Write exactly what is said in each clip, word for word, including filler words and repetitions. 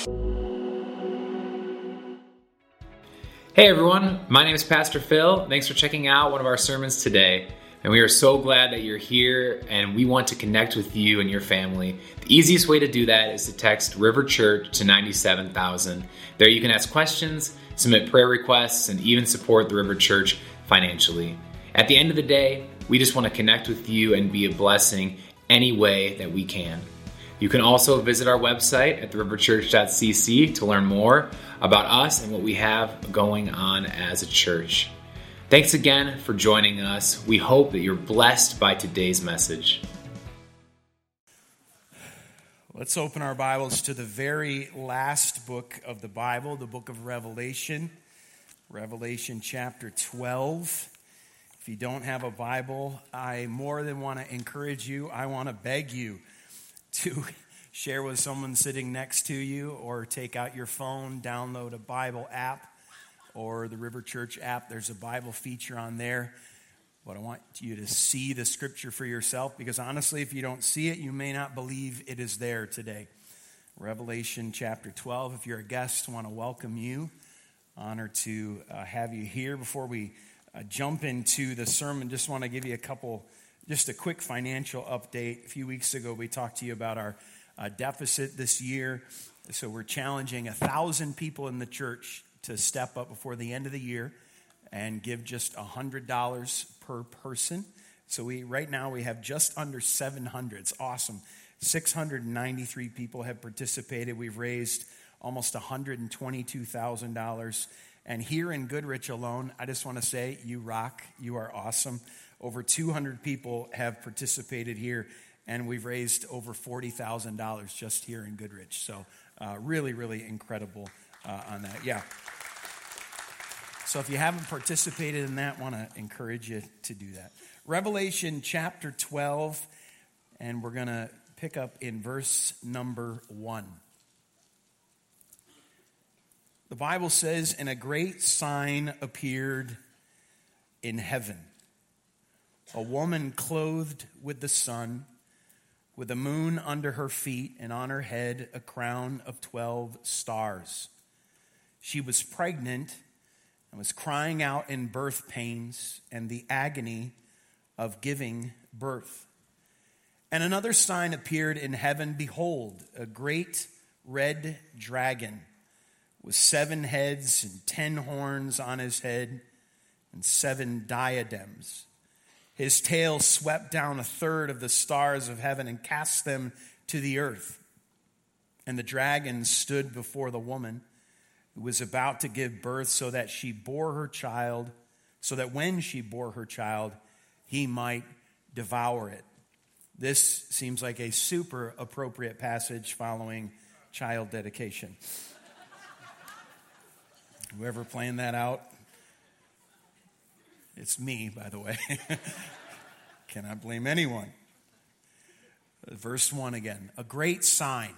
Hey everyone, my name is Pastor Phil. Thanks for checking out one of our sermons today. And we are so glad that you're here and we want to connect with you and your family. The easiest way to do that is to text River Church to ninety-seven thousand. There you can ask questions, submit prayer requests, and even support the River Church financially. At the end of the day, we just want to connect with you and be a blessing any way that we can. You can also visit our website at the river church dot c c to learn more about us and what we have going on as a church. Thanks again for joining us. We hope that you're blessed by today's message. Let's open our Bibles to the very last book of the Bible, the book of Revelation, Revelation chapter twelve. If you don't have a Bible, I more than want to encourage you, I want to beg you to share with someone sitting next to you, or take out your phone, download a Bible app or the River Church app. There's a Bible feature on there. But I want you to see the scripture for yourself, because honestly, if you don't see it, you may not believe it is there today. Revelation chapter twelve. If you're a guest, I want to welcome you. Honor to uh, have you here. Before we uh, jump into the sermon, just want to give you a couple Just a quick financial update. A few weeks ago, we talked to you about our uh, deficit this year. So we're challenging a thousand people in the church to step up before the end of the year and give just one hundred dollars per person. So we right now we have just under seven hundred. It's awesome. six hundred ninety-three people have participated. We've raised almost one hundred twenty-two thousand dollars. And here in Goodrich alone, I just want to say, you rock. You are awesome. Over two hundred people have participated here, and we've raised over forty thousand dollars just here in Goodrich. So uh, really, really incredible uh, on that. Yeah. So if you haven't participated in that, I want to encourage you to do that. Revelation chapter twelve, and we're going to pick up in verse number one. The Bible says, "And a great sign appeared in heaven. A woman clothed with the sun, with the moon under her feet, and on her head a crown of twelve stars. She was pregnant and was crying out in birth pains and the agony of giving birth. And another sign appeared in heaven. Behold, a great red dragon with seven heads and ten horns on his head and seven diadems. His tail swept down a third of the stars of heaven and cast them to the earth. And the dragon stood before the woman who was about to give birth, so that she bore her child, so that when she bore her child, he might devour it." This seems like a super appropriate passage following child dedication. Whoever planned that out, it's me, by the way. Cannot blame anyone. Verse one again. A great sign.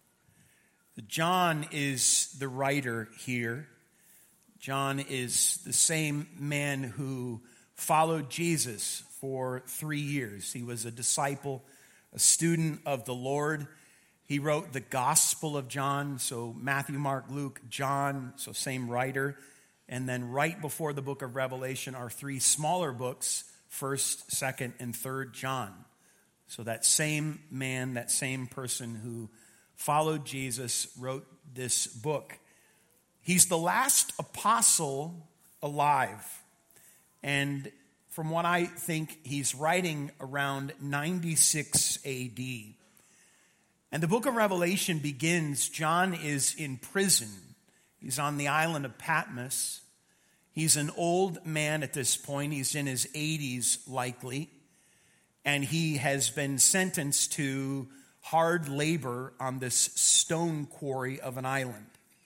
John is the writer here. John is the same man who followed Jesus for three years. He was a disciple, a student of the Lord. He wrote the Gospel of John, so Matthew, Mark, Luke, John, so same writer. And then right before the book of Revelation are three smaller books, first, second, and third John. So that same man, that same person who followed Jesus wrote this book. He's the last apostle alive. And from what I think, he's writing around ninety-six A D. And the book of Revelation begins, John is in prison. He's on the island of Patmos. He's an old man at this point. He's in his eighties likely. And he has been sentenced to hard labor on this stone quarry of an island.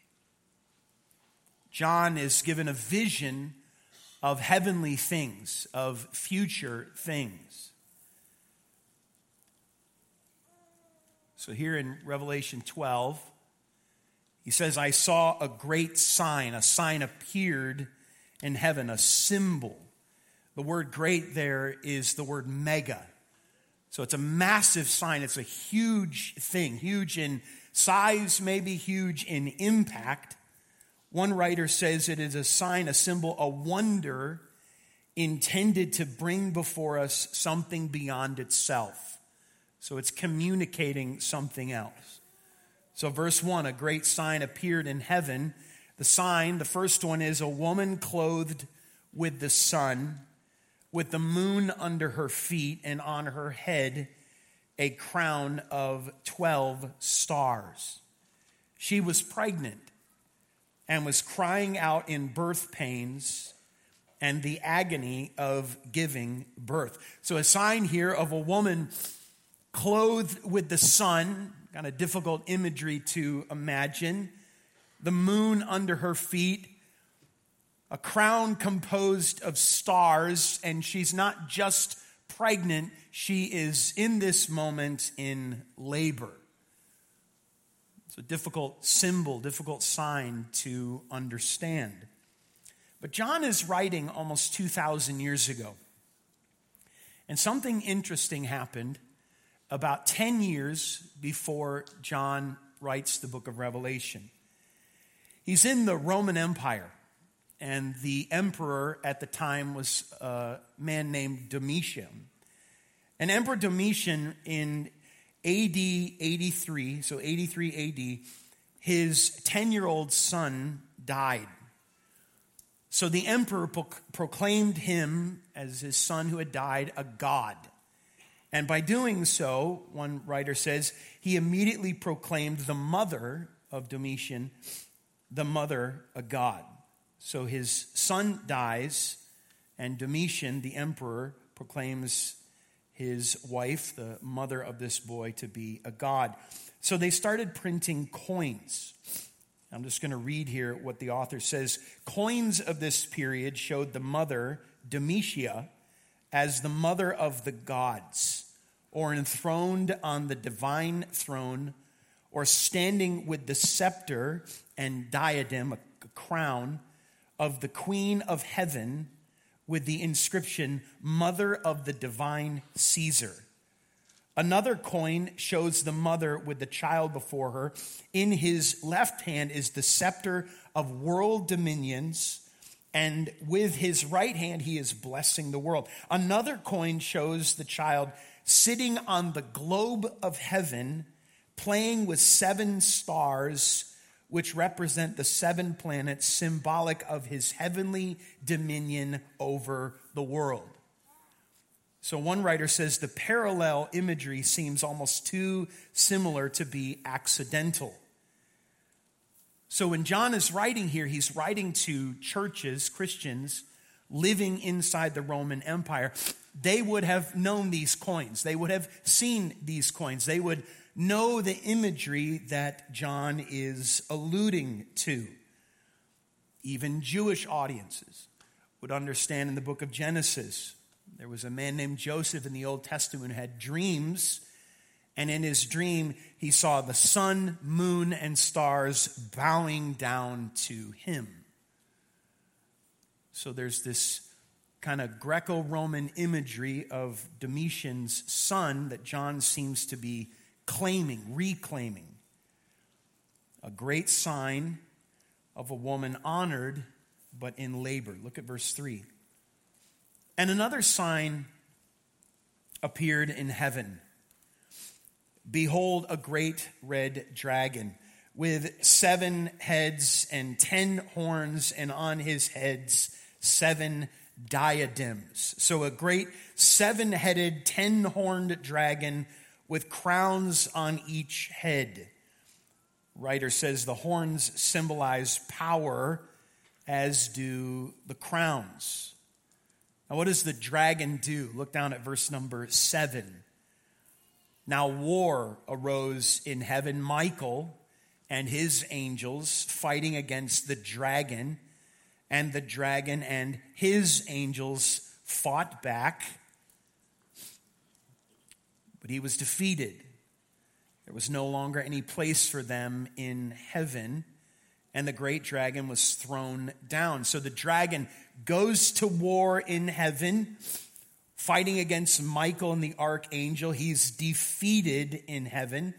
John is given a vision of heavenly things, of future things. So here in Revelation twelve, he says, "I saw a great sign." A sign appeared in heaven, a symbol. The word great there is the word mega. So it's a massive sign. It's a huge thing, huge in size may be huge in impact. One writer says it is a sign, a symbol, a wonder intended to bring before us something beyond itself. So it's communicating something else. So verse one, a great sign appeared in heaven. The sign, the first one is a woman clothed with the sun, with the moon under her feet, and on her head a crown of twelve stars. She was pregnant and was crying out in birth pains and the agony of giving birth. So a sign here of a woman clothed with the sun, kind of difficult imagery to imagine, the moon under her feet, a crown composed of stars, and she's not just pregnant, she is in this moment in labor. It's a difficult symbol, difficult sign to understand. But John is writing almost two thousand years ago. And something interesting happened about ten years before John writes the book of Revelation. He's in the Roman Empire, and the emperor at the time was a man named Domitian. And Emperor Domitian in A D eighty-three, so eighty-three A D, his ten-year-old son died. So the emperor pro- proclaimed him, as his son who had died, a god. And by doing so, one writer says, he immediately proclaimed the mother of Domitian, the mother, a god. So his son dies, and Domitian, the emperor, proclaims his wife, the mother of this boy, to be a god. So they started printing coins. I'm just going to read here what the author says. Coins of this period showed the mother, Domitia, as the mother of the gods, or enthroned on the divine throne, or standing with the scepter and diadem, a crown, of the Queen of Heaven, with the inscription, Mother of the Divine Caesar. Another coin shows the mother with the child before her. In his left hand is the scepter of world dominions, and with his right hand he is blessing the world. Another coin shows the child sitting on the globe of heaven, playing with seven stars, which represent the seven planets, symbolic of his heavenly dominion over the world. So one writer says the parallel imagery seems almost too similar to be accidental. So when John is writing here, he's writing to churches, Christians, living inside the Roman Empire. They would have known these coins. They would have seen these coins. They would know the imagery that John is alluding to. Even Jewish audiences would understand in the book of Genesis. There was a man named Joseph in the Old Testament who had dreams, and in his dream he saw the sun, moon, and stars bowing down to him. So there's this kind of Greco-Roman imagery of Domitian's son that John seems to be claiming, reclaiming. A great sign of a woman honored but in labor. Look at verse three. And another sign appeared in heaven. Behold, a great red dragon with seven heads and ten horns, and on his heads seven diadems. So a great seven-headed, ten-horned dragon with crowns on each head. Writer says the horns symbolize power, as do the crowns. Now, what does the dragon do? Look down at verse number seven. Now war arose in heaven. Michael and his angels fighting against the dragon, and the dragon and his angels fought back, but he was defeated. There was no longer any place for them in heaven, and the great dragon was thrown down. So the dragon goes to war in heaven, fighting against Michael and the archangel. He's defeated in heaven.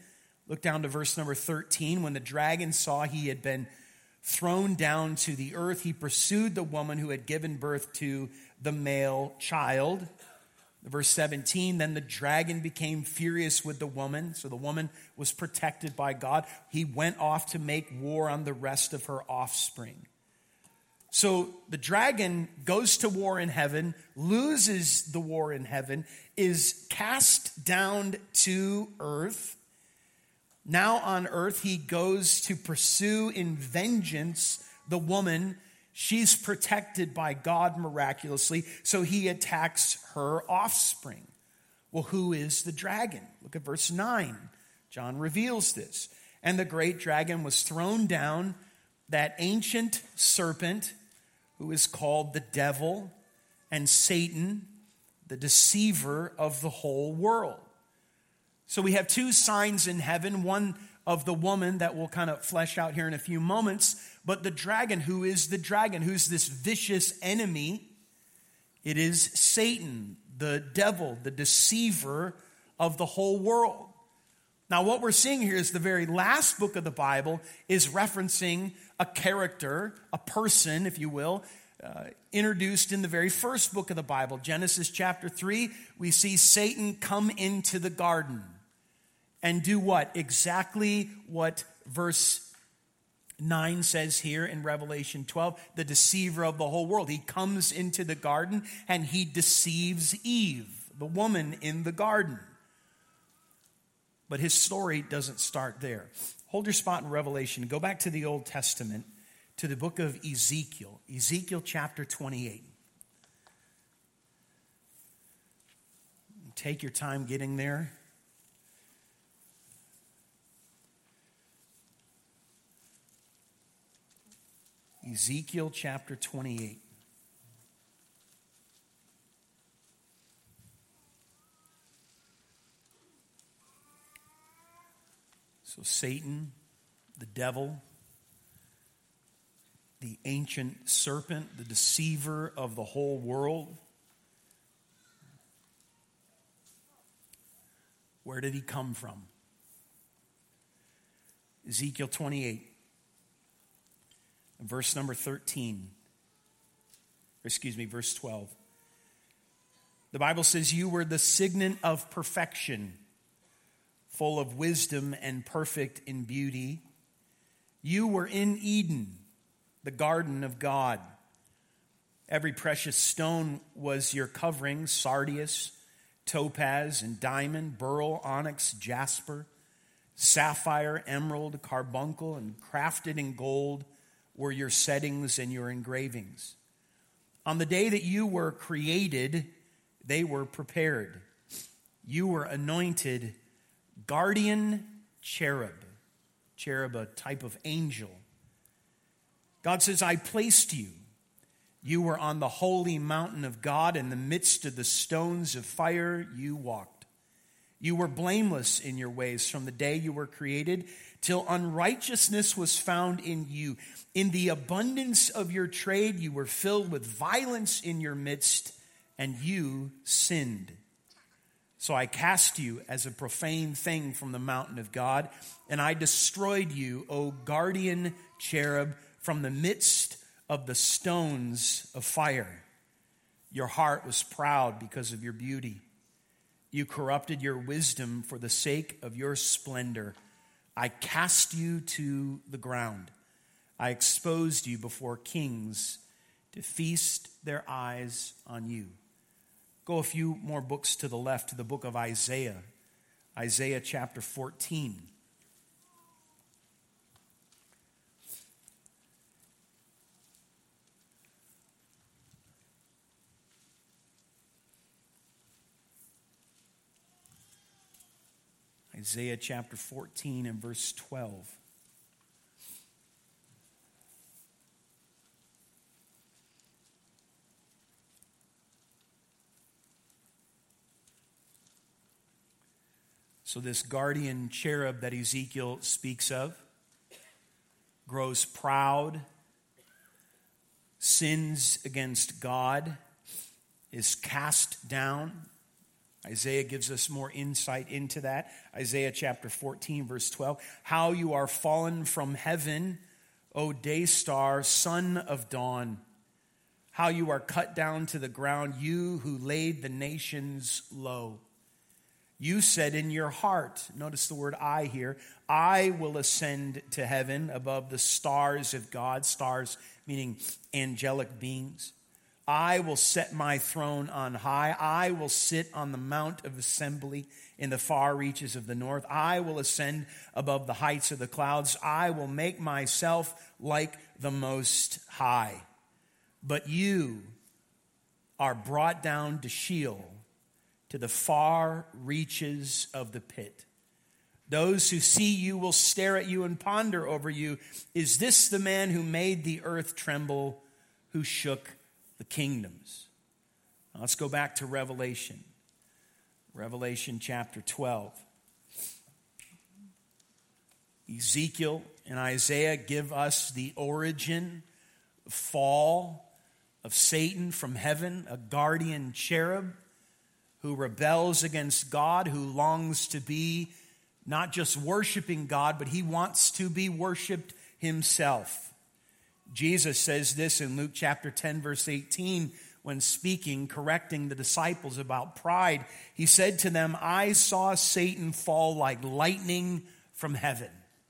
Look down to verse number thirteen. When the dragon saw he had been thrown down to the earth, he pursued the woman who had given birth to the male child. Verse seventeen, then the dragon became furious with the woman. So the woman was protected by God. He went off to make war on the rest of her offspring. So the dragon goes to war in heaven, loses the war in heaven, is cast down to earth. Now on earth, he goes to pursue in vengeance the woman. She's protected by God miraculously, so he attacks her offspring. Well, who is the dragon? Look at verse nine. John reveals this. And the great dragon was thrown down, that ancient serpent who is called the devil and Satan, the deceiver of the whole world. So we have two signs in heaven, one of the woman that we'll kind of flesh out here in a few moments, but the dragon. Who is the dragon? Who's this vicious enemy? It is Satan, the devil, the deceiver of the whole world. Now what we're seeing here is the very last book of the Bible is referencing a character, a person, if you will, uh, introduced in the very first book of the Bible. Genesis chapter three, we see Satan come into the garden and do what? Exactly what verse nine says here in Revelation twelve, the deceiver of the whole world. He comes into the garden and he deceives Eve, the woman in the garden. But his story doesn't start there. Hold your spot in Revelation. Go back to the Old Testament, to the book of Ezekiel, Ezekiel chapter twenty-eight. Take your time getting there. Ezekiel chapter twenty-eight. So Satan, the devil, the ancient serpent, the deceiver of the whole world. Where did he come from? Ezekiel twenty-eight. Verse number thirteen, or excuse me, verse twelve. The Bible says, you were the signet of perfection, full of wisdom and perfect in beauty. You were in Eden, the garden of God. Every precious stone was your covering, sardius, topaz, and diamond, beryl, onyx, jasper, sapphire, emerald, carbuncle, and crafted in gold were your settings and your engravings. On the day that you were created, they were prepared. You were anointed guardian cherub. Cherub, a type of angel. God says, I placed you. You were on the holy mountain of God. In the midst of the stones of fire, you walked. You were blameless in your ways from the day you were created till unrighteousness was found in you. In the abundance of your trade, you were filled with violence in your midst, and you sinned. So I cast you as a profane thing from the mountain of God, and I destroyed you, O guardian cherub, from the midst of the stones of fire. Your heart was proud because of your beauty. You corrupted your wisdom for the sake of your splendor. I cast you to the ground. I exposed you before kings to feast their eyes on you. Go a few more books to the left to the book of Isaiah. Isaiah chapter fourteen. Isaiah chapter fourteen and verse twelve. So this guardian cherub that Ezekiel speaks of grows proud, sins against God, is cast down. Isaiah gives us more insight into that. Isaiah chapter fourteen, verse twelve. How you are fallen from heaven, O day star, son of dawn. How you are cut down to the ground, you who laid the nations low. You said in your heart, notice the word I here, I will ascend to heaven above the stars of God, stars meaning angelic beings. I will set my throne on high. I will sit on the mount of assembly in the far reaches of the north. I will ascend above the heights of the clouds. I will make myself like the Most High. But you are brought down to Sheol, to the far reaches of the pit. Those who see you will stare at you and ponder over you. Is this the man who made the earth tremble, who shook the kingdoms? Now let's go back to Revelation. Revelation chapter twelve. Ezekiel and Isaiah give us the origin, fall of Satan from heaven, a guardian cherub who rebels against God, who longs to be not just worshiping God, but he wants to be worshiped himself. Jesus says this in Luke chapter ten, verse eighteen, when speaking, correcting the disciples about pride. He said to them, I saw Satan fall like lightning from heaven.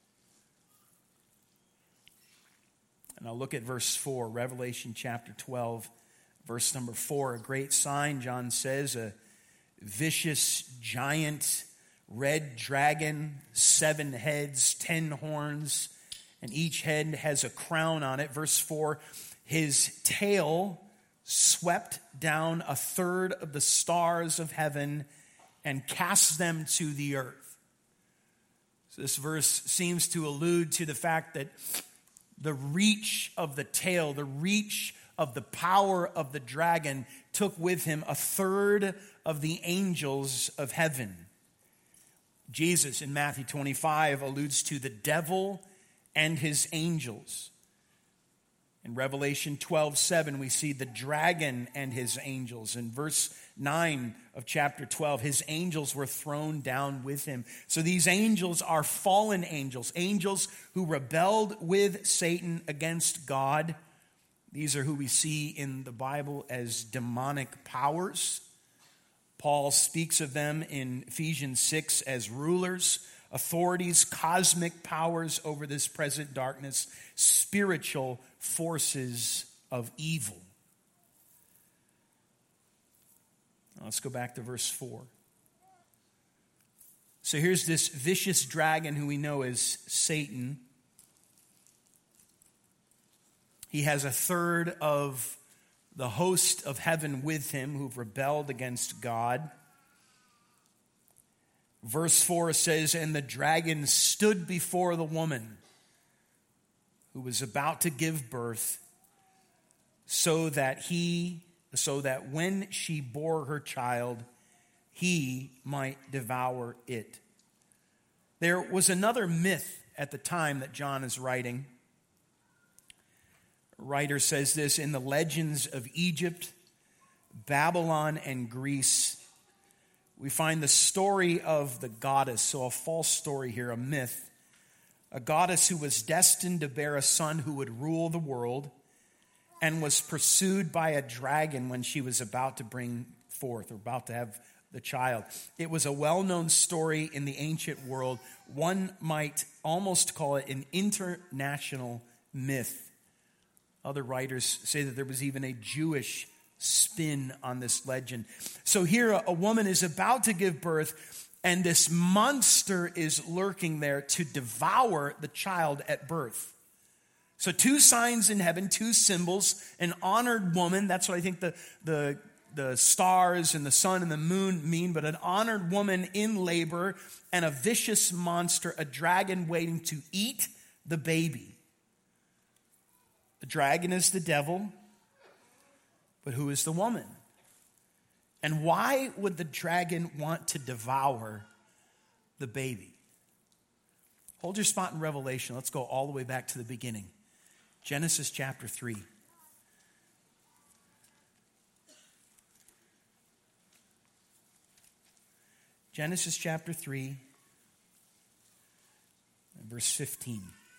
And I'll look at verse four, Revelation chapter twelve, verse number four. A great sign, John says, a vicious giant, red dragon, seven heads, ten horns, and each head has a crown on it. Verse four, his tail swept down a third of the stars of heaven and cast them to the earth. So this verse seems to allude to the fact that the reach of the tail, the reach of the power of the dragon took with him a third of the angels of heaven. Jesus in Matthew twenty-five alludes to the devil and his angels. In Revelation twelve seven, we see the dragon and his angels. In verse nine of chapter twelve, his angels were thrown down with him. So these angels are fallen angels, angels who rebelled with Satan against God. These are who we see in the Bible as demonic powers. Paul speaks of them in Ephesians six as rulers, authorities, cosmic powers over this present darkness, spiritual forces of evil. Now let's go back to verse four. So here's this vicious dragon who we know as Satan. He has a third of the host of heaven with him who've rebelled against God. Verse four says, and the dragon stood before the woman who was about to give birth, so that he, so that when she bore her child, he might devour it. There was another myth at the time that John is writing. A writer says this, in the legends of Egypt, Babylon, and Greece, we find the story of the goddess, so a false story here, a myth, a goddess who was destined to bear a son who would rule the world and was pursued by a dragon when she was about to bring forth or about to have the child. It was a well-known story in the ancient world. One might almost call it an international myth. Other writers say that there was even a Jewish spin on this legend. So here a, a woman is about to give birth, and this monster is lurking there to devour the child at birth. So two signs in heaven, two symbols, an honored woman, that's what I think the, the, the stars and the sun and the moon mean, but an honored woman in labor, and a vicious monster, a dragon waiting to eat the baby. The dragon is the devil, but who is the woman? And why would the dragon want to devour the baby? Hold your spot in Revelation. Let's go all the way back to the beginning. Genesis chapter three. Genesis chapter three, verse fifteen.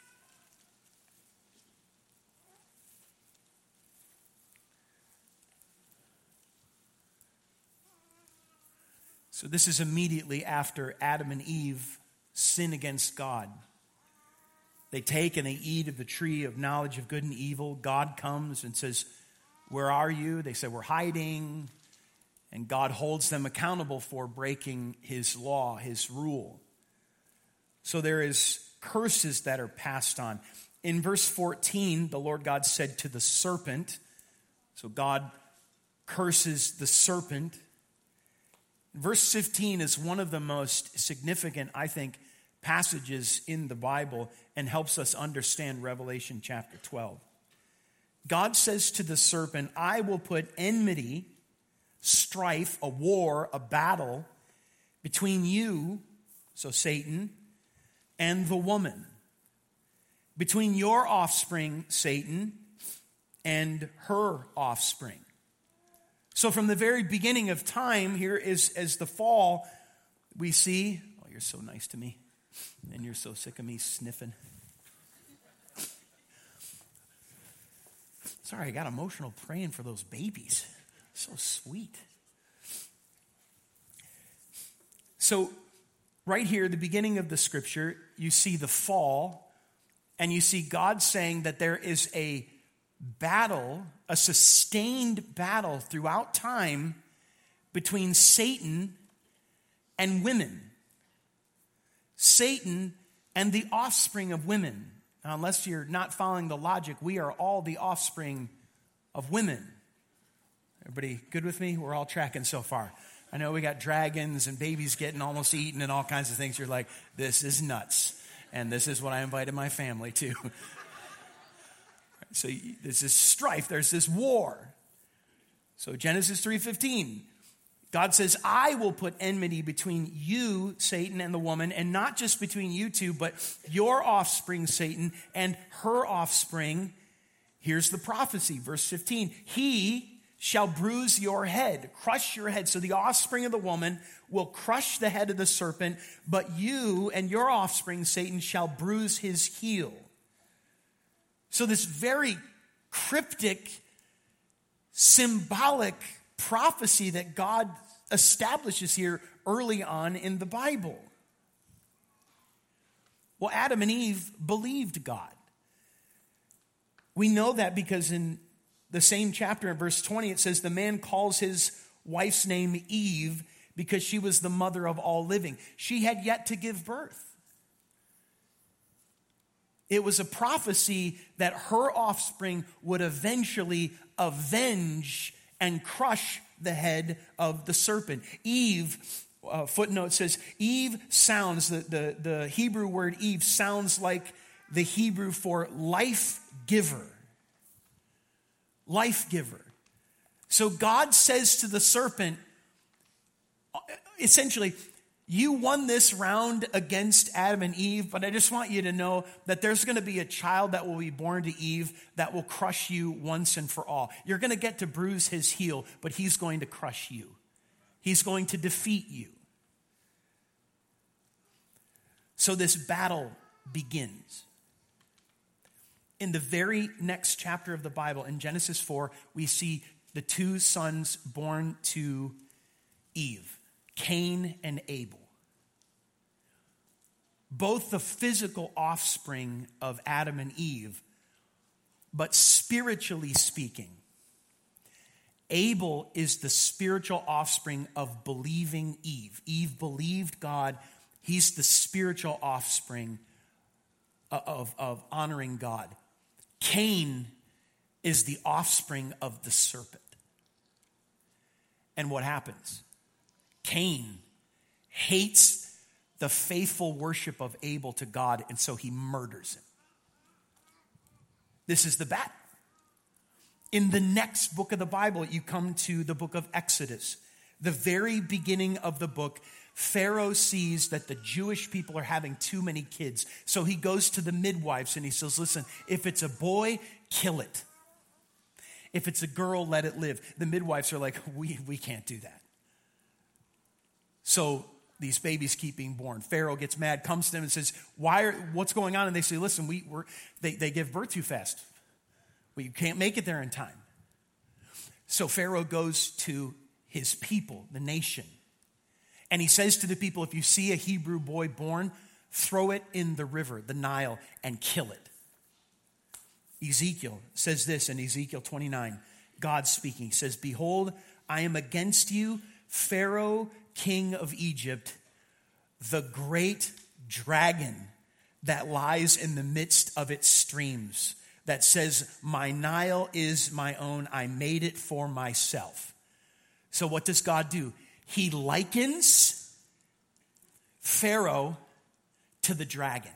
So this is immediately after Adam and Eve sin against God. They take and they eat of the tree of knowledge of good and evil. God comes and says, "Where are you?" They say, "We're hiding." And God holds them accountable for breaking his law, his rule. So there is curses that are passed on. In verse fourteen, the Lord God said to the serpent, so God curses the serpent. Verse fifteen is one of the most significant, I think, passages in the Bible and helps us understand Revelation chapter twelve. God says to the serpent, "I will put enmity, strife, a war, a battle between you," so Satan, "and the woman. Between your offspring, Satan, and her offspring." So from the very beginning of time, here is as the fall, we see, oh, you're so nice to me, and you're so sick of me sniffing. Sorry, I got emotional praying for those babies. So sweet. So right here, the beginning of the scripture, you see the fall, and you see God saying that there is a battle, a sustained battle throughout time between Satan and women. Satan and the offspring of women. Now, unless you're not following the logic, we are all the offspring of women. Everybody good with me? We're all tracking so far. I know we got dragons and babies getting almost eaten and all kinds of things. You're like, this is nuts. And this is what I invited my family to. So there's this strife, there's this war. So Genesis three fifteen, God says, "I will put enmity between you, Satan, and the woman, and not just between you two, but your offspring, Satan, and her offspring." Here's the prophecy, verse fifteen. "He shall bruise your head," crush your head. So the offspring of the woman will crush the head of the serpent, but you and your offspring, Satan, shall bruise his heel. So this very cryptic, symbolic prophecy that God establishes here early on in the Bible. Well, Adam and Eve believed God. We know that because in the same chapter in verse twenty, it says, "The man calls his wife's name Eve because she was the mother of all living." She had yet to give birth. It was a prophecy that her offspring would eventually avenge and crush the head of the serpent. Eve, uh, footnote says, Eve sounds, the, the, the Hebrew word Eve sounds like the Hebrew for life giver. Life giver. So God says to the serpent, essentially, you won this round against Adam and Eve, but I just want you to know that there's going to be a child that will be born to Eve that will crush you once and for all. You're going to get to bruise his heel, but he's going to crush you. He's going to defeat you. So this battle begins. In the very next chapter of the Bible, in Genesis four, we see the two sons born to Eve, Cain and Abel. Both the physical offspring of Adam and Eve, but spiritually speaking, Abel is the spiritual offspring of believing Eve. Eve believed God. He's the spiritual offspring of, of honoring God. Cain is the offspring of the serpent. And what happens? Cain hates the faithful worship of Abel to God, and so he murders him. This is the battle. In the next book of the Bible, you come to the book of Exodus. The very beginning of the book, Pharaoh sees that the Jewish people are having too many kids. So he goes to the midwives and he says, listen, if it's a boy, kill it. If it's a girl, let it live. The midwives are like, we, we can't do that. So these babies keep being born. Pharaoh gets mad, comes to them and says, "Why are, what's going on?" And they say, "Listen, we, we're, they, they give birth too fast. We can't make it there in time." So Pharaoh goes to his people, the nation. And he says to the people, if you see a Hebrew boy born, throw it in the river, the Nile, and kill it. Ezekiel says this in Ezekiel twenty-nine. God speaking says, "Behold, I am against you, Pharaoh, king of Egypt, the great dragon that lies in the midst of its streams, that says, my Nile is my own, I made it for myself." So what does God do? He likens Pharaoh to the dragon.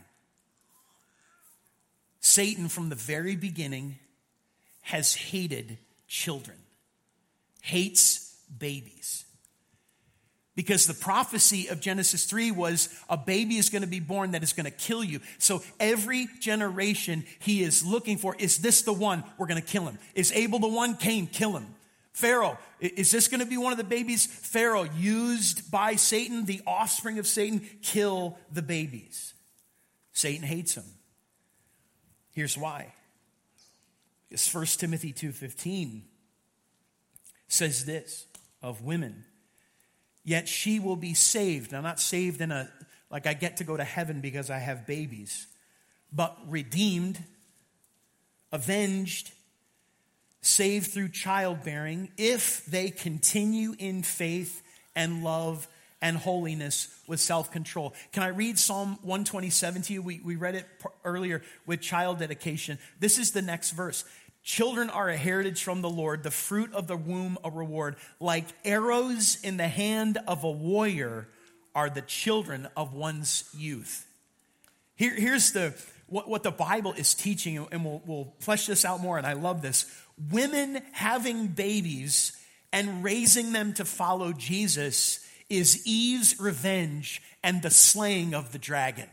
Satan from the very beginning has hated children, hates babies. Because the prophecy of Genesis three was a baby is going to be born that is going to kill you. So every generation he is looking for, is this the one? We're going to kill him. Is Abel the one? Cain, kill him. Pharaoh, is this going to be one of the babies? Pharaoh, used by Satan, the offspring of Satan, kill the babies. Satan hates him. Here's why. Because First Timothy two fifteen says this of women. Yet she will be saved. Now, not saved in a, like I get to go to heaven because I have babies, but redeemed, avenged, saved through childbearing, if they continue in faith and love and holiness with self-control. Can I read Psalm one twenty-seven to you? We, we read it earlier with child dedication. This is the next verse. Children are a heritage from the Lord, the fruit of the womb a reward. Like arrows in the hand of a warrior are the children of one's youth. Here, here's the what, what the Bible is teaching, and we'll, we'll flesh this out more, and I love this. Women having babies and raising them to follow Jesus is Eve's revenge and the slaying of the dragon.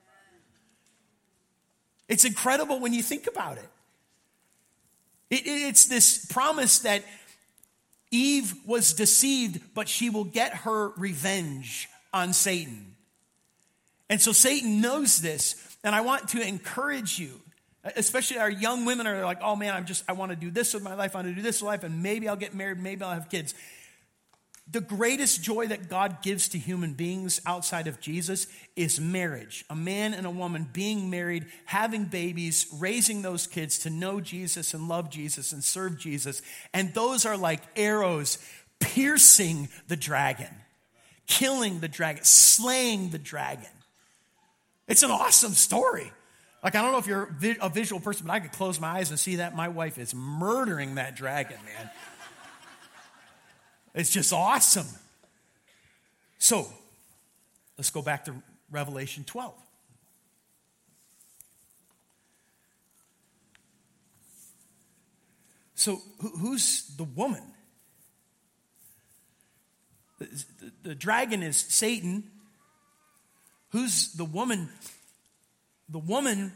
It's incredible when you think about it. It, it's this promise that Eve was deceived, but she will get her revenge on Satan. And so Satan knows this, and I want to encourage you, especially our young women are like, oh man, I'm just, I want to do this with my life, I want to do this with life, and maybe I'll get married, maybe I'll have kids. The greatest joy that God gives to human beings outside of Jesus is marriage. A man and a woman being married, having babies, raising those kids to know Jesus and love Jesus and serve Jesus. And those are like arrows piercing the dragon, killing the dragon, slaying the dragon. It's an awesome story. Like, I don't know if you're a visual person, but I could close my eyes and see that. My wife is murdering that dragon, man. It's just awesome. So, let's go back to Revelation twelve. So, who's the woman? The, the, the dragon is Satan. Who's the woman? The woman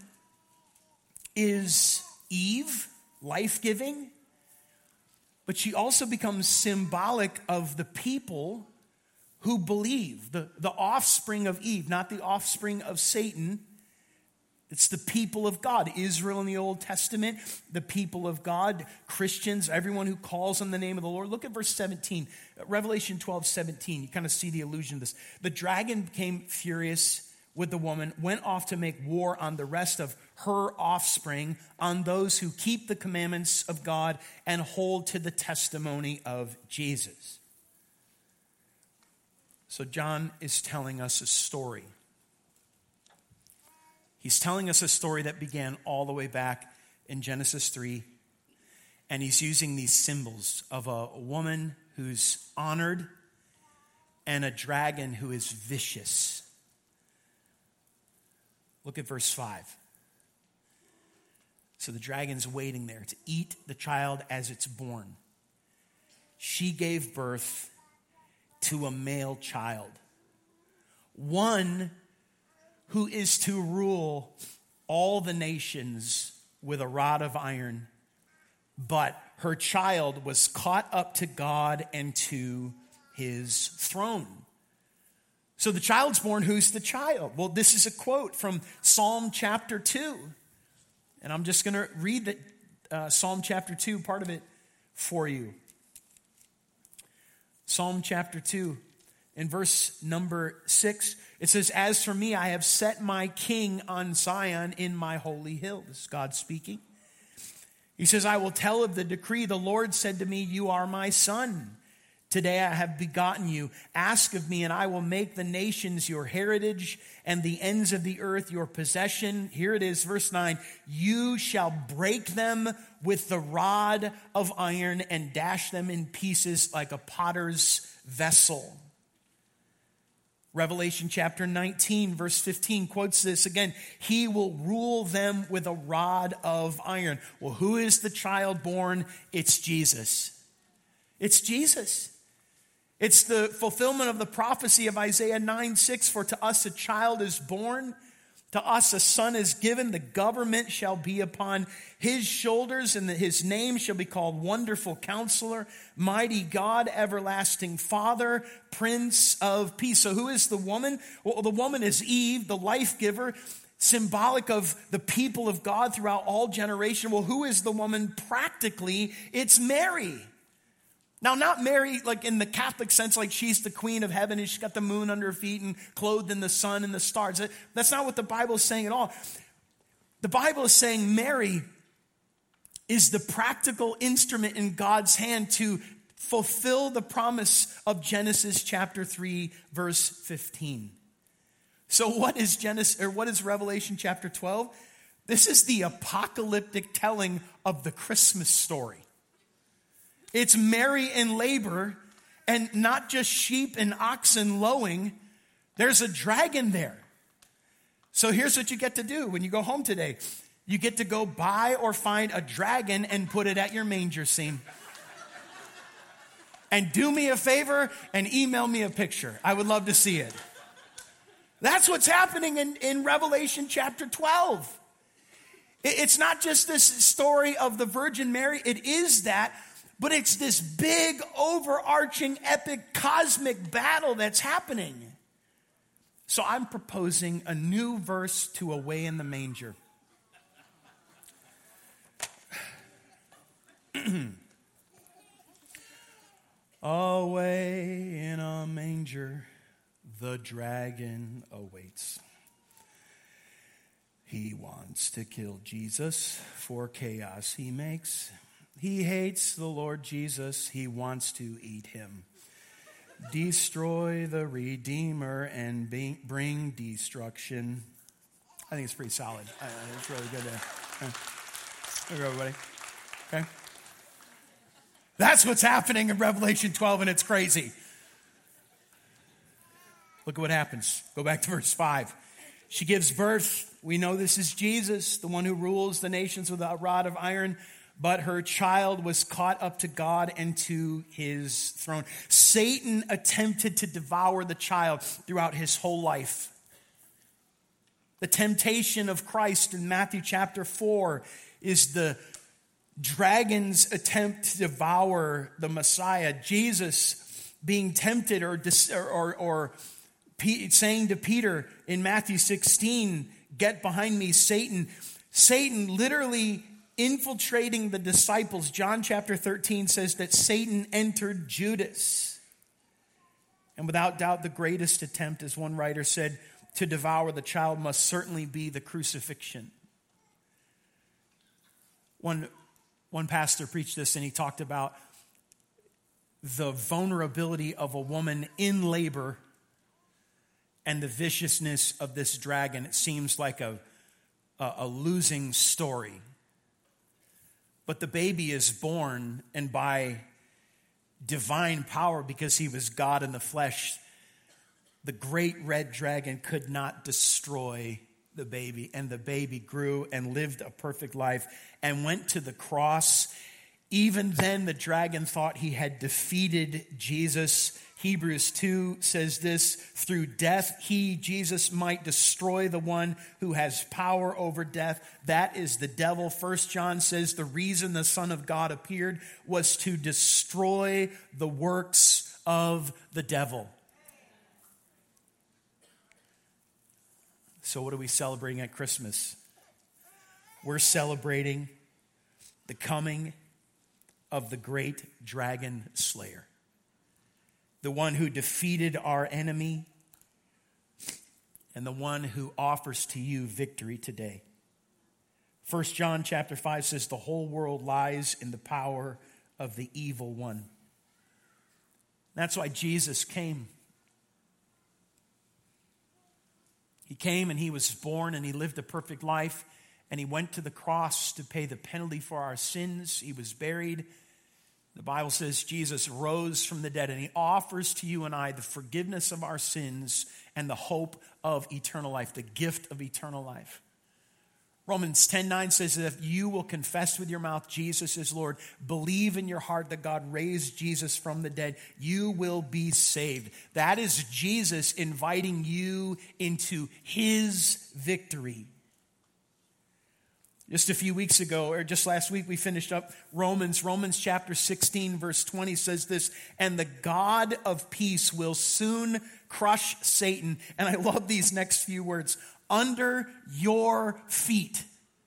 is Eve, life-giving. But she also becomes symbolic of the people who believe, the, the offspring of Eve, not the offspring of Satan. It's the people of God. Israel in the Old Testament, the people of God, Christians, everyone who calls on the name of the Lord. Look at verse seventeen, Revelation twelve seventeen. You kind of see the allusion to this. The dragon became furious with the woman, went off to make war on the rest of her offspring, on those who keep the commandments of God and hold to the testimony of Jesus. So John is telling us a story. He's telling us a story that began all the way back in Genesis three. And he's using these symbols of a woman who's honored and a dragon who is vicious. Look at verse five. So the dragon's waiting there to eat the child as it's born. She gave birth to a male child, one who is to rule all the nations with a rod of iron. But her child was caught up to God and to his throne. So the child's born. Who's the child? Well, this is a quote from Psalm chapter two. And I'm just going to read the, uh, Psalm chapter two, part of it, for you. Psalm chapter two, in verse number six, it says, "As for me, I have set my king on Zion in my holy hill." This is God speaking. He says, "I will tell of the decree. The Lord said to me, you are my son. Today I have begotten you. Ask of me, and I will make the nations your heritage and the ends of the earth your possession." Here it is, verse nine. "You shall break them with the rod of iron and dash them in pieces like a potter's vessel." Revelation chapter nineteen, verse fifteen quotes this again. "He will rule them with a rod of iron." Well, who is the child born? It's Jesus. It's Jesus. It's the fulfillment of the prophecy of Isaiah nine six. "For to us a child is born, to us a son is given. The government shall be upon his shoulders, and his name shall be called Wonderful Counselor, Mighty God, Everlasting Father, Prince of Peace." So who is the woman? Well, the woman is Eve, the life giver, symbolic of the people of God throughout all generation. Well, who is the woman? Practically, it's Mary. Now, not Mary like in the Catholic sense, like she's the queen of heaven and she's got the moon under her feet and clothed in the sun and the stars. That's not what the Bible is saying at all. The Bible is saying Mary is the practical instrument in God's hand to fulfill the promise of Genesis chapter three, verse fifteen. So what is Genesis, or what is Revelation chapter twelve? This is the apocalyptic telling of the Christmas story. It's Mary in labor, and not just sheep and oxen lowing. There's a dragon there. So here's what you get to do when you go home today. You get to go buy or find a dragon and put it at your manger scene. And do me a favor and email me a picture. I would love to see it. That's what's happening in, in Revelation chapter twelve. It, it's not just this story of the Virgin Mary. It is that. But it's this big, overarching, epic, cosmic battle that's happening. So I'm proposing a new verse to Away in the Manger. Away in a manger, the dragon awaits. He wants to kill Jesus for chaos he makes. He hates the Lord Jesus. He wants to eat him. Destroy the Redeemer and be, bring destruction. I think it's pretty solid. Uh, it's really good there. Okay. Here, everybody. Okay. That's what's happening in Revelation twelve, and it's crazy. Look at what happens. Go back to verse five. She gives birth. We know this is Jesus, the one who rules the nations with a rod of iron. But her child was caught up to God and to his throne. Satan attempted to devour the child throughout his whole life. The temptation of Christ in Matthew chapter four is the dragon's attempt to devour the Messiah. Jesus being tempted or, or, or, or saying to Peter in Matthew sixteen, "Get behind me, Satan." Satan literally infiltrating the disciples. John chapter thirteen says that Satan entered Judas. And without doubt, the greatest attempt, as one writer said, to devour the child must certainly be the crucifixion. One, one pastor preached this, and he talked about the vulnerability of a woman in labor and the viciousness of this dragon. It seems like a, a, a losing story. But the baby is born, and by divine power, because he was God in the flesh, the great red dragon could not destroy the baby. And the baby grew and lived a perfect life and went to the cross. Even then, the dragon thought he had defeated Jesus. Hebrews two says this: through death, he, Jesus, might destroy the one who has power over death. That is the devil. First John says the reason the Son of God appeared was to destroy the works of the devil. So what are we celebrating at Christmas? We're celebrating the coming of the great dragon slayer, the one who defeated our enemy and the one who offers to you victory today. First John chapter five says the whole world lies in the power of the evil one. That's why Jesus came. He came and he was born and he lived a perfect life and he went to the cross to pay the penalty for our sins. He was buried. The Bible says Jesus rose from the dead and he offers to you and I the forgiveness of our sins and the hope of eternal life, the gift of eternal life. Romans ten nine says that if you will confess with your mouth Jesus is Lord, believe in your heart that God raised Jesus from the dead, you will be saved. That is Jesus inviting you into his victory. Just a few weeks ago, or just last week, we finished up Romans. Romans chapter sixteen, verse twenty says this, and the God of peace will soon crush Satan. And I love these next few words, under your feet.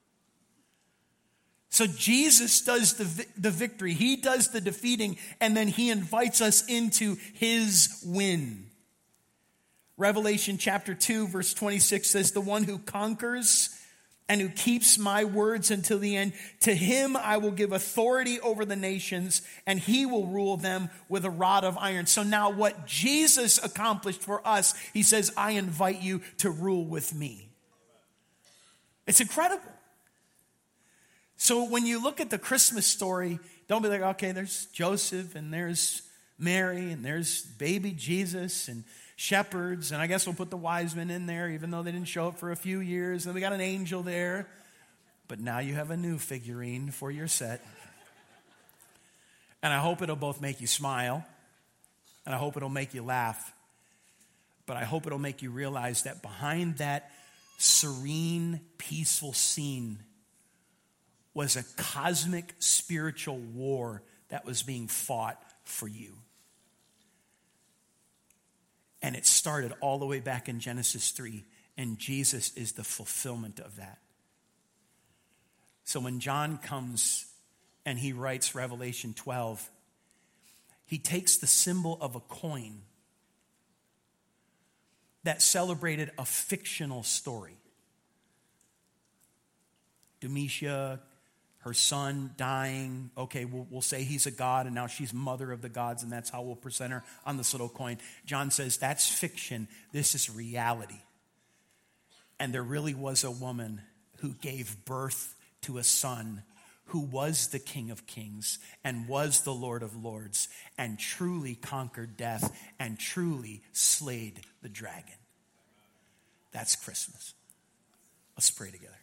So Jesus does the, the victory. He does the defeating, and then he invites us into his win. Revelation chapter two, verse twenty-six says, the one who conquers and who keeps my words until the end, to him I will give authority over the nations, and he will rule them with a rod of iron. So now what Jesus accomplished for us, he says, I invite you to rule with me. It's incredible. So when you look at the Christmas story, don't be like, okay, there's Joseph, and there's Mary, and there's baby Jesus, and shepherds, and I guess we'll put the wise men in there, even though they didn't show up for a few years. And we got an angel there. But now you have a new figurine for your set. And I hope it'll both make you smile, and I hope it'll make you laugh. But I hope it'll make you realize that behind that serene, peaceful scene was a cosmic spiritual war that was being fought for you. And it started all the way back in Genesis three. And Jesus is the fulfillment of that. So when John comes and he writes Revelation twelve, he takes the symbol of a coin that celebrated a fictional story. Demetia, her son dying. Okay, we'll, we'll say he's a god, and now she's mother of the gods, and that's how we'll present her on this little coin. John says, that's fiction. This is reality. And there really was a woman who gave birth to a son who was the King of Kings and was the Lord of Lords and truly conquered death and truly slayed the dragon. That's Christmas. Let's pray together.